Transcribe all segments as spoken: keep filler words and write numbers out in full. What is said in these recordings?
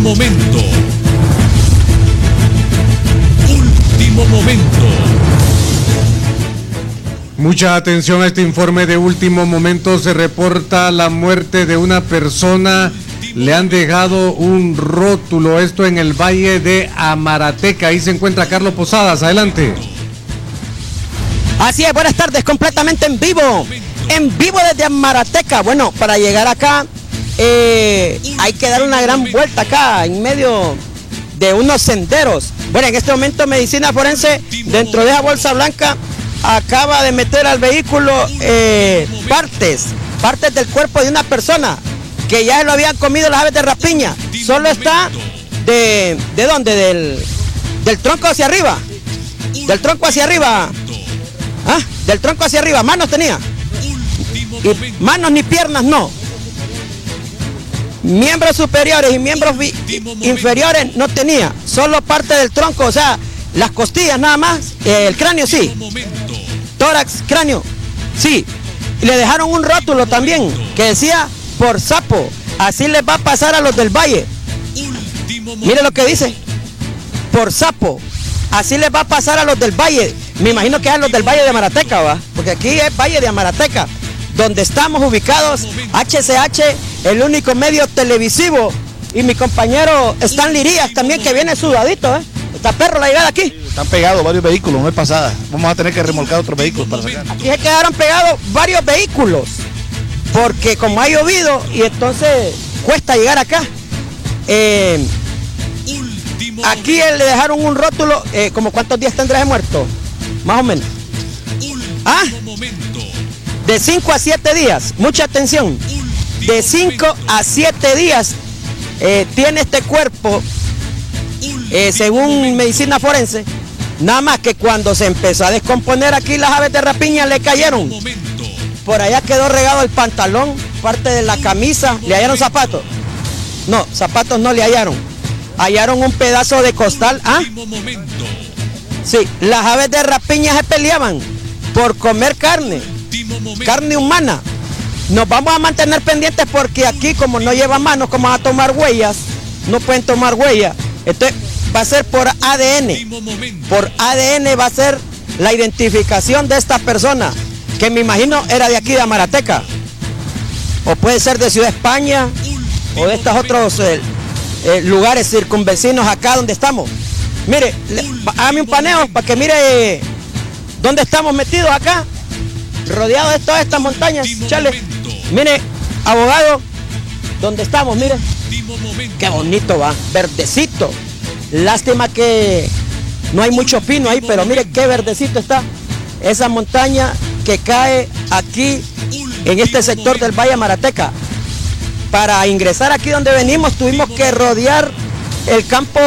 momento. Último momento. Mucha atención a este informe de último momento. Se reporta la muerte de una persona. Le han dejado un rótulo, esto en el Valle de Amarateca. Ahí se encuentra Carlos Posadas, adelante. Así es, buenas tardes, completamente en vivo. En vivo desde Amarateca. Bueno, para llegar acá eh, hay que dar una gran vuelta acá, en medio de unos senderos. Bueno, en este momento Medicina Forense, dentro de esa bolsa blanca, acaba de meter al vehículo eh, partes, partes del cuerpo de una persona que ya lo habían comido las aves de rapiña. Solo está de, ¿de dónde? Del, del tronco hacia arriba. Del tronco hacia arriba. ¿Ah? Del tronco hacia arriba. Manos tenía. Y manos ni piernas no. Miembros superiores y miembros inferiores no tenía. Solo parte del tronco, o sea, las costillas nada más. Eh, el cráneo sí. Tórax, cráneo. Sí. Y le dejaron un rótulo también que decía: por sapo, así les va a pasar a los del Valle. Mire lo que dice: por sapo, así les va a pasar a los del Valle. Me imagino que es a los del Valle de Amarateca, ¿va? Porque aquí es Valle de Amarateca, donde estamos ubicados. H C H, el único medio televisivo. Y mi compañero Stanley Díaz también, que viene sudadito, ¿eh? Está perro la llegada aquí. Están pegados varios vehículos, no es pasada. Vamos a tener que remolcar otros vehículos para sacar. Aquí se quedaron pegados varios vehículos, porque como ha llovido y entonces cuesta llegar acá. Eh, aquí le dejaron un rótulo, eh, como cuántos días tendrá de muerto, más o menos. Ah, de cinco a siete días, mucha atención. De cinco a siete días eh, tiene este cuerpo, eh, según Medicina Forense. Nada más que cuando se empezó a descomponer aquí las aves de rapiña le cayeron. Por allá quedó regado el pantalón, parte de la camisa. ¿Le hallaron zapatos? No, zapatos no le hallaron. Hallaron un pedazo de costal. ¿Ah? Sí, las aves de rapiña se peleaban por comer carne, carne humana. Nos vamos a mantener pendientes porque aquí, como no lleva manos, como van a tomar huellas, no pueden tomar huellas. Entonces va a ser por A D N. Por A D N va a ser la identificación de esta persona, que me imagino era de aquí de Amarateca, o puede ser de Ciudad España, o de estos otros eh, eh, lugares circunvecinos acá donde estamos. Mire, le, hágame un paneo para que mire eh, dónde estamos metidos acá, rodeados de todas estas montañas. Chale, mire, abogado, ¿dónde estamos? Mire, qué bonito va, verdecito. Lástima que no hay mucho pino ahí, pero mire qué verdecito está esa montaña que cae aquí en este sector del Valle Amarateca. Para ingresar aquí donde venimos tuvimos que rodear el campo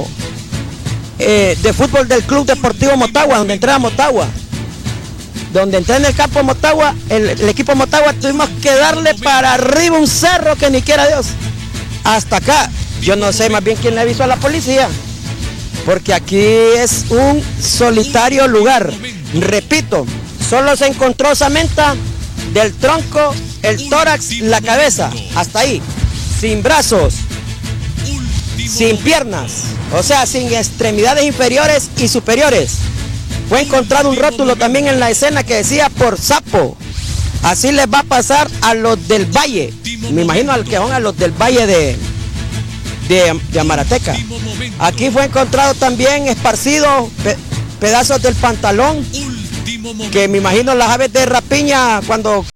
eh, de fútbol del Club Deportivo Motagua, donde entraba Motagua. Donde entré en el campo Motagua, el, el equipo Motagua, tuvimos que darle para arriba un cerro que ni quiera Dios. Hasta acá. Yo no sé más bien quién le avisó a la policía, porque aquí es un solitario lugar. Repito, solo se encontró osamenta del tronco, el tórax, la cabeza, hasta ahí, sin brazos, sin piernas, o sea, sin extremidades inferiores y superiores. Fue encontrado un rótulo también en la escena que decía: por sapo, así les va a pasar a los del Valle. Me imagino al que van a los del Valle de, de, de Amarateca. Aquí fue encontrado también esparcido pe, pedazos del pantalón, que me imagino las aves de rapiña cuando